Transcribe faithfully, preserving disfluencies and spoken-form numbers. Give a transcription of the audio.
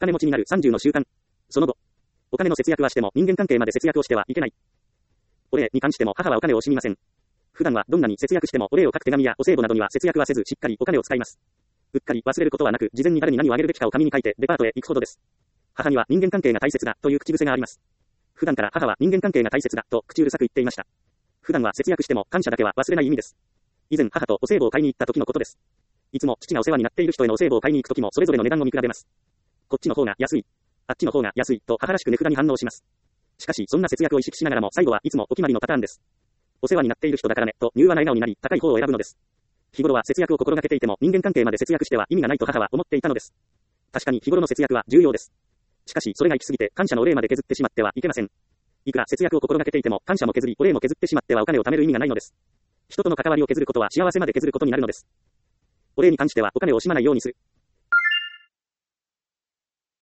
金持ちになるさんじゅうの習慣。その後、お金の節約はしても人間関係まで節約をしてはいけない。お礼に関しても母はお金を惜しみません。普段はどんなに節約してもお礼を書く手紙やお歳暮などには節約はせずしっかりお金を使います。うっかり忘れることはなく、事前に誰に何をあげるべきかを紙に書いてデパートへ行くほどです。母には人間関係が大切だという口癖があります。普段から母は人間関係が大切だと口うるさく言っていました。普段は節約しても感謝だけは忘れない意味です。以前母とお歳暮を買いに行った時のことです。いつも父がお世話になっている人へのお歳暮を買いに行く時もそれぞれの値段を見比べます。こっちの方が安い。あっちの方が安いと母らしく値札に反応します。しかしそんな節約を意識しながらも最後はいつもお決まりのパターンです。お世話になっている人だからねと柔和な笑顔になり高い方を選ぶのです。日頃は節約を心がけていても人間関係まで節約しては意味がないと母は思っていたのです。確かに日頃の節約は重要です。しかしそれが行き過ぎて感謝のお礼まで削ってしまってはいけません。いくら節約を心がけていても感謝も削りお礼も削ってしまってはお金を貯める意味がないのです。人との関わりを削ることは幸せまで削ることになるのです。お礼に関してはお金を惜しまないようにする。